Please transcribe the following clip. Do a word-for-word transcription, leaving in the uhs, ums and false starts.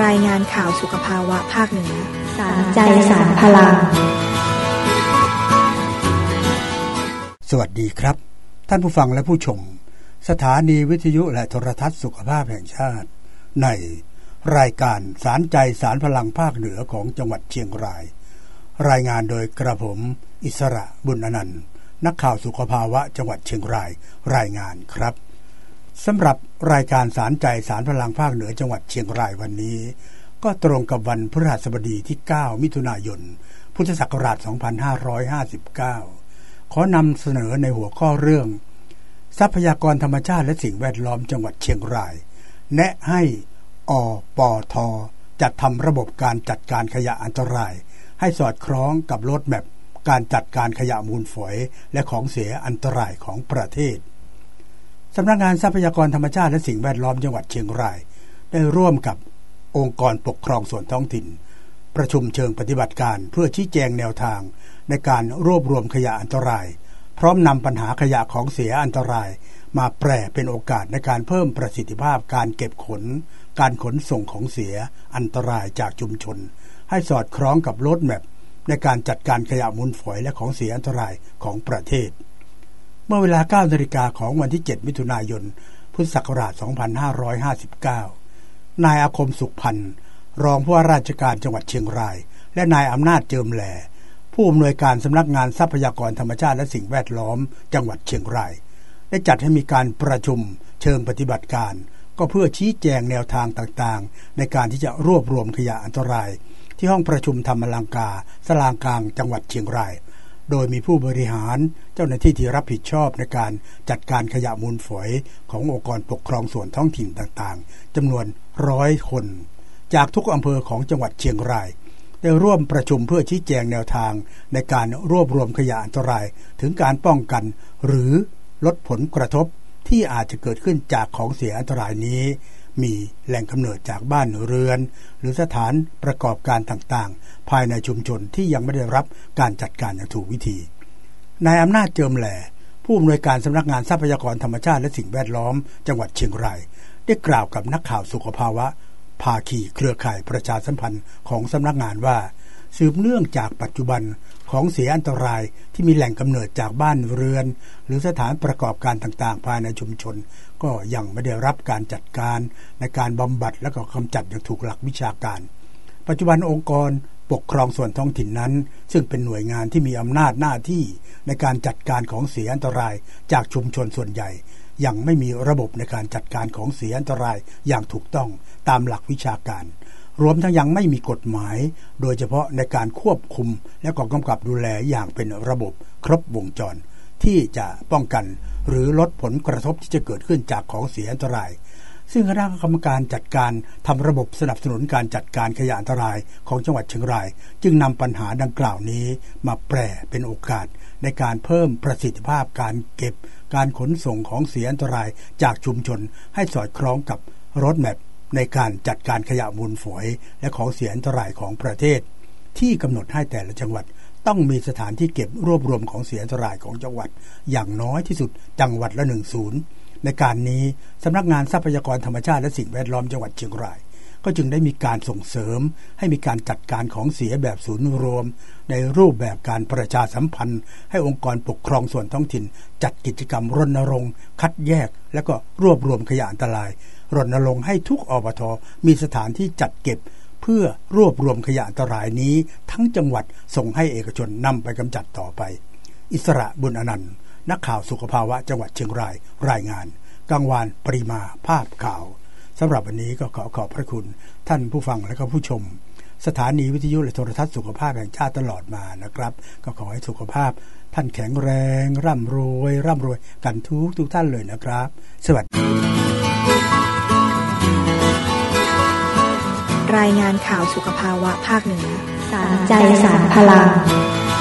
รายงานข่าวสุขภาวะภาคเหนือสารใจสารพลังสวัสดีครับท่านผู้ฟังและผู้ชมสถานีวิทยุและโทรทัศน์สุขภาพแห่งชาติในรายการสารใจสารพลังภาคเหนือของจังหวัดเชียงรายรายงานโดยกระผมอิสระบุญอนันต์นักข่าวสุขภาวะจังหวัดเชียงรายรายงานครับสำหรับรายการสารใจสารพลังภาคเหนือจังหวัดเชียงรายวันนี้ก็ตรงกับวันพฤหัสบดีที่เก้ามิถุนายนพุทธศักราชสองพันห้าร้อยห้าสิบเก้าขอนำเสนอในหัวข้อเรื่องทรัพยากรธรรมชาติและสิ่งแวดล้อมจังหวัดเชียงรายแนะให้อปท.จัดทำระบบการจัดการขยะอันตรายให้สอดคล้องกับโรดแมพการจัดการขยะมูลฝอยและของเสียอันตรายของประเทศสำนักงานทรัพยากรธรรมชาติและสิ่งแวดล้อมจังหวัดเชียงรายได้ร่วมกับองค์กรปกครองส่วนท้องถิ่นประชุมเชิงปฏิบัติการเพื่อชี้แจงแนวทางในการรวบรวมขยะอันตรายพร้อมนำปัญหาขยะของเสียอันตรายมาแปรเป็นโอกาสในการเพิ่มประสิทธิภาพการเก็บขนการขนส่งของเสียอันตรายจากชุมชนให้สอดคล้องกับโรดแมพในการจัดการขยะมูลฝอยและของเสียอันตรายของประเทศเมื่อเวลา เก้านาฬิกา ของวันที่เจ็ดมิถุนายนพุทธศักราชสองพันห้าร้อยห้าสิบเก้านายอาคมสุขพันธ์รองผู้ว่าราชการจังหวัดเชียงรายและนายอำนาจเจิมแหล่ผู้อำนวยการสำนักงานทรัพยากรธรรมชาติและสิ่งแวดล้อมจังหวัดเชียงรายได้จัดให้มีการประชุมเชิงปฏิบัติการก็เพื่อชี้แจงแนวทางต่างๆในการที่จะรวบรวมขยะอันตรายที่ห้องประชุมธรรมลังกาสลางกลางจังหวัดเชียงรายโดยมีผู้บริหารเจ้าหน้าที่ที่รับผิดชอบในการจัดการขยะมูลฝอยขององค์กรปกครองส่วนท้องถิ่นต่างๆจำนวนร้อยคนจากทุกอำเภอของจังหวัดเชียงรายได้ร่วมประชุมเพื่อชี้แจงแนวทางในการรวบรวมขยะอันตรายถึงการป้องกันหรือลดผลกระทบที่อาจจะเกิดขึ้นจากของเสียอันตรายนี้มีแหล่งกำเนิดจากบ้านเรือนหรือสถานประกอบการต่างๆภายในชุมชนที่ยังไม่ได้รับการจัดการอย่างถูกวิธีนายอำนาจเจิมแหล่ผู้อำนวยการสำนักงานทรัพยากรธรรมชาติและสิ่งแวดล้อมจังหวัดเชียงรายได้กล่าวกับนักข่าวสุขภาวะภาคีเครือข่ายประชาสัมพันธ์ของสำนักงานว่าสืบเนื่องจากปัจจุบันของเสียอันตรายที่มีแหล่งกำเนิดจากบ้านเรือนหรือสถานประกอบการต่างๆภายในชุมชนก็ยังไม่ได้รับการจัดการในการบำบัดและก็กำจัดอย่างถูกหลักวิชาการปัจจุบันองค์กรปกครองส่วนท้องถิ่นนั้นซึ่งเป็นหน่วยงานที่มีอำนาจหน้าที่ในการจัดการของเสียอันตรายจากชุมชนส่วนใหญ่ยังไม่มีระบบในการจัดการของเสียอันตรายอย่างถูกต้องตามหลักวิชาการรวมทั้งยังไม่มีกฎหมายโดยเฉพาะในการควบคุมและก็กำกับดูแลอย่างเป็นระบบครบวงจรที่จะป้องกันหรือลดผลกระทบที่จะเกิดขึ้นจากของเสียอันตรายซึ่งคณะกรรมการจัดการทำระบบสนับสนุนการจัดการขยะอันตรายของจังหวัดเชียงรายจึงนำปัญหาดังกล่าวนี้มาแปรเป็นโอกาสในการเพิ่มประสิทธิภาพการเก็บการขนส่งของเสียอันตรายจากชุมชนให้สอดคล้องกับโรดแมพในการจัดการขยะมูลฝอยและของเสียอันตรายของประเทศที่กำหนดให้แต่ละจังหวัดต้องมีสถานที่เก็บรวบรวมของเสียอันตรายของจังหวัดอย่างน้อยที่สุดจังหวัดละหนึ่งศูนย์ในการนี้สำนักงานทรัพยากรธรรมชาติและสิ่งแวดล้อมจังหวัดเชียงรายก็จึงได้มีการส่งเสริมให้มีการจัดการของเสียแบบศูนย์รวมในรูปแบบการประชาสัมพันธ์ให้องค์กรปกครองส่วนท้องถิ่นจัดกิจกรรมรณรงค์คัดแยกและก็รวบรวมขยะอันตรายรณรงค์ให้ทุกอบท.มีสถานที่จัดเก็บเพื่อรวบรวมขยะอันตรายนี้ทั้งจังหวัดส่งให้เอกชนนำไปกำจัดต่อไปอิสระบุญอนันต์นักข่าวสุขภาวะจังหวัดเชียงรายรายงานกังวานปริมาภาพข่าวสำหรับวันนี้ก็ขอขอบพระคุณท่านผู้ฟังและก็ผู้ชมสถานีวิทยุและโทรทัศน์สุขภาพแห่งชาติตลอดมานะครับก็ขอให้สุขภาพท่านแข็งแรงร่ำรวยร่ำรวยกันทุกทุกท่านเลยนะครับสวัสดีรายงานข่าวสุขภาวะภาคเหนือสารใจสารพลัง